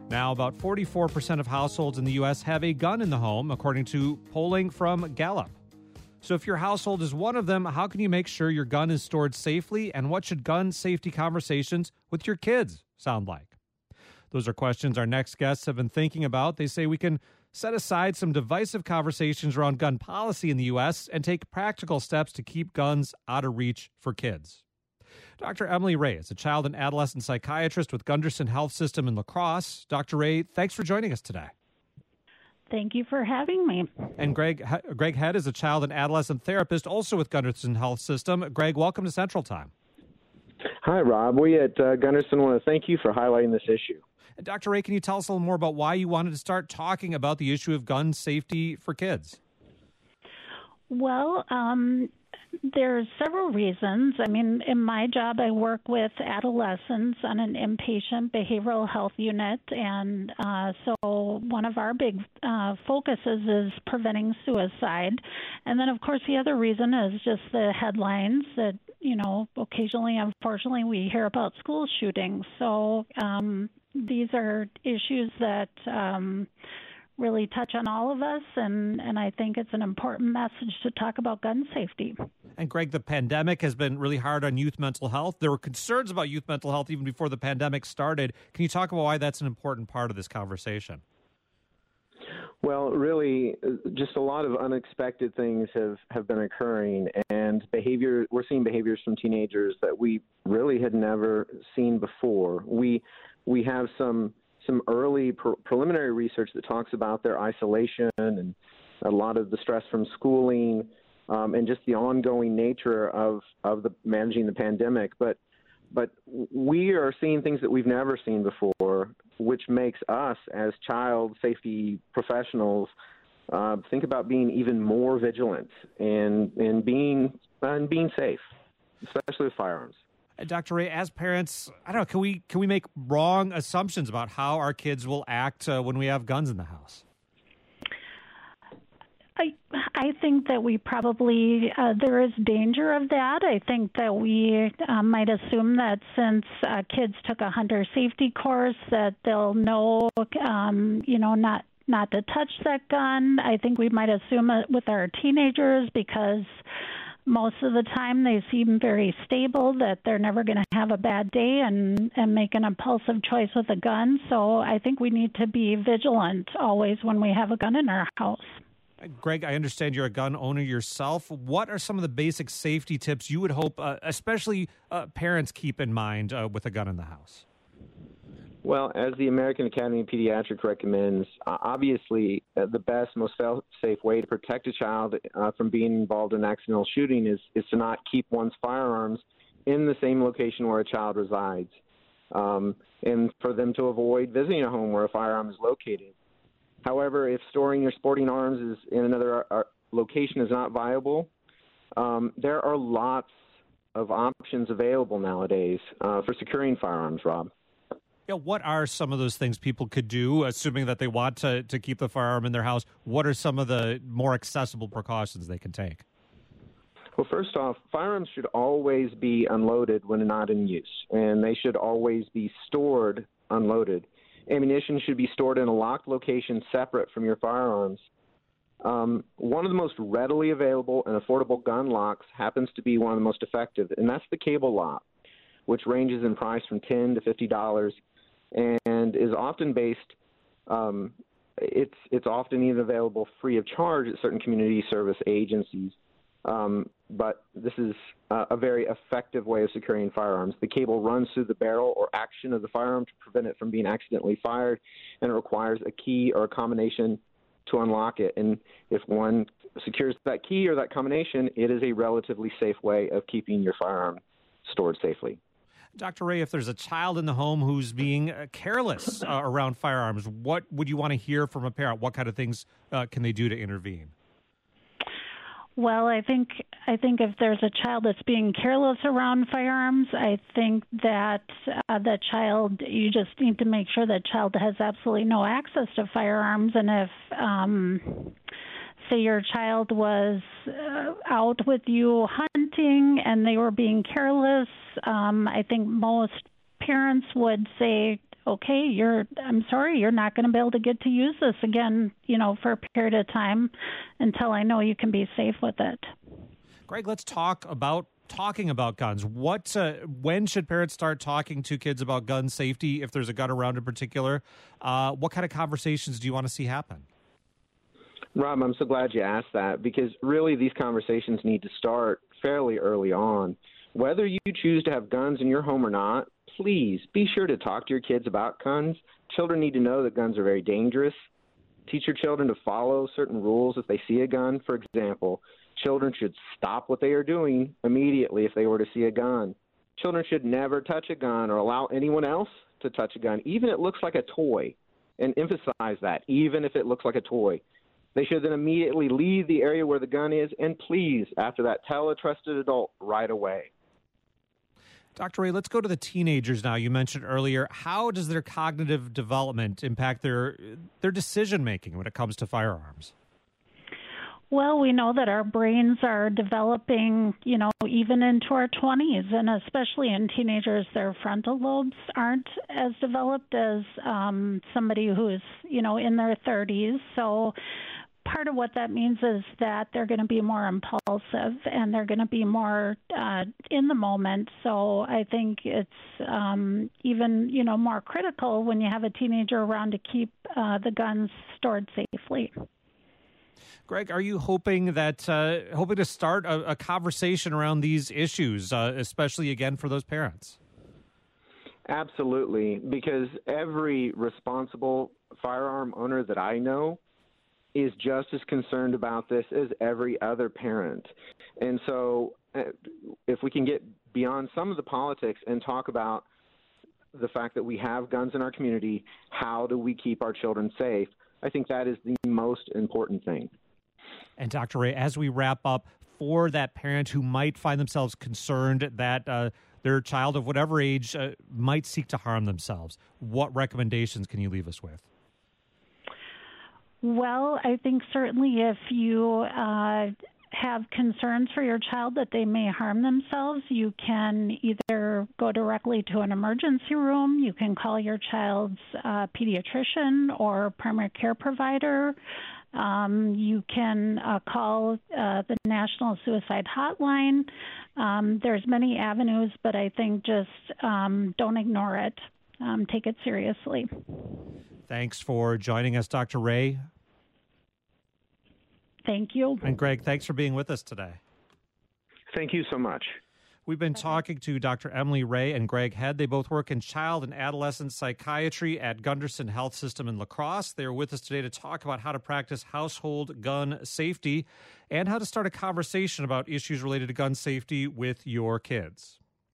Now, about 44% of households in the U.S. have a gun in the home, according to polling from Gallup. So if your household is one of them, how can you make sure your gun is stored safely, and what should gun safety conversations with your kids sound like? Those are questions our next guests have been thinking about. They say we can set aside some divisive conversations around gun policy in the U.S. and take practical steps to keep guns out of reach for kids. Dr. Emily Ray is a child and adolescent psychiatrist with Gunderson Health System in La Crosse. Dr. Ray, thanks for joining us today. Thank you for having me. And Greg Head is a child and adolescent therapist, also with Gunderson Health System. Greg, welcome to Central Time. Hi, Rob. We at Gunderson want to thank you for highlighting this issue. And Dr. Ray, can you tell us a little more about why you wanted to start talking about the issue of gun safety for kids? Well, there's several reasons. I mean, in my job, I work with adolescents on an inpatient behavioral health unit, and so one of our big focuses is preventing suicide. And then, of course, the other reason is just the headlines that, occasionally, unfortunately, we hear about school shootings. So these are issues that really touch on all of us, and I think it's an important message to talk about gun safety. And Greg, the pandemic has been really hard on youth mental health. There were concerns about youth mental health even before the pandemic started. Can you talk about why that's an important part of this conversation? Well, really, just a lot of unexpected things have been occurring, and we're seeing behaviors from teenagers that we really had never seen before. We have some early preliminary research that talks about their isolation and a lot of the stress from schooling and just the ongoing nature of managing the pandemic. But we are seeing things that we've never seen before, which makes us as child safety professionals think about being even more vigilant and being safe, especially with firearms. Dr. Ray, as parents, I don't know, can we make wrong assumptions about how our kids will act when we have guns in the house? I think that we probably, there is danger of that. I think that we might assume that since kids took a hunter safety course that they'll know, not to touch that gun. I think we might assume it with our teenagers because most of the time they seem very stable, that they're never going to have a bad day and make an impulsive choice with a gun. So I think we need to be vigilant always when we have a gun in our house. Greg, I understand you're a gun owner yourself. What are some of the basic safety tips you would hope, especially parents, keep in mind with a gun in the house? Well, as the American Academy of Pediatrics recommends, obviously the best, most safe way to protect a child from being involved in accidental shooting is to not keep one's firearms in the same location where a child resides, and for them to avoid visiting a home where a firearm is located. However, if storing your sporting arms is in another location is not viable, there are lots of options available nowadays for securing firearms, Rob. Yeah, what are some of those things people could do, assuming that they want to keep the firearm in their house? What are some of the more accessible precautions they can take? Well, first off, firearms should always be unloaded when not in use, and they should always be stored unloaded. Ammunition should be stored in a locked location separate from your firearms. One of the most readily available and affordable gun locks happens to be one of the most effective, and that's the cable lock, which ranges in price from $10 to $50 and is often based. It's often even available free of charge at certain community service agencies. But this is a very effective way of securing firearms. The cable runs through the barrel or action of the firearm to prevent it from being accidentally fired, and it requires a key or a combination to unlock it. And if one secures that key or that combination, it is a relatively safe way of keeping your firearm stored safely. Dr. Ray, if there's a child in the home who's being careless around firearms, what would you want to hear from a parent? What kind of things can they do to intervene? Well, I think if there's a child that's being careless around firearms, I think that the child, you just need to make sure that child has absolutely no access to firearms. And if, say, your child was out with you hunting and they were being careless, I think most parents would say, okay, I'm sorry, you're not going to be able to get to use this again, for a period of time until I know you can be safe with it. Greg, let's talk about talking about guns. When should parents start talking to kids about gun safety, if there's a gun around in particular? What kind of conversations do you want to see happen? Rob, I'm so glad you asked that, because really these conversations need to start fairly early on. Whether you choose to have guns in your home or not, please be sure to talk to your kids about guns. Children need to know that guns are very dangerous. Teach your children to follow certain rules if they see a gun. For example, children should stop what they are doing immediately if they were to see a gun. Children should never touch a gun or allow anyone else to touch a gun, even if it looks like a toy, and emphasize that, even if it looks like a toy. They should then immediately leave the area where the gun is, and please, after that, tell a trusted adult right away. Dr. Ray, let's go to the teenagers now. You mentioned earlier, how does their cognitive development impact their decision-making when it comes to firearms? Well, we know that our brains are developing, even into our 20s, and especially in teenagers, their frontal lobes aren't as developed as somebody who's, in their 30s. So part of what that means is that they're going to be more impulsive and they're going to be more in the moment. So I think it's even, more critical when you have a teenager around to keep the guns stored safely. Greg, are you hoping to start a conversation around these issues, especially, again, for those parents? Absolutely, because every responsible firearm owner that I know is just as concerned about this as every other parent. And so if we can get beyond some of the politics and talk about the fact that we have guns in our community, how do we keep our children safe? I think that is the most important thing. And Dr. Ray, as we wrap up, for that parent who might find themselves concerned that their child of whatever age might seek to harm themselves, what recommendations can you leave us with? Well, I think certainly if you have concerns for your child that they may harm themselves, you can either go directly to an emergency room, you can call your child's pediatrician or primary care provider. You can call the National Suicide Hotline. There's many avenues, but I think just don't ignore it. Take it seriously. Thanks for joining us, Dr. Ray. Thank you. And Greg, thanks for being with us today. Thank you so much. We've been talking to Dr. Emily Ray and Greg Head. They both work in child and adolescent psychiatry at Gunderson Health System in La Crosse. They are with us today to talk about how to practice household gun safety and how to start a conversation about issues related to gun safety with your kids.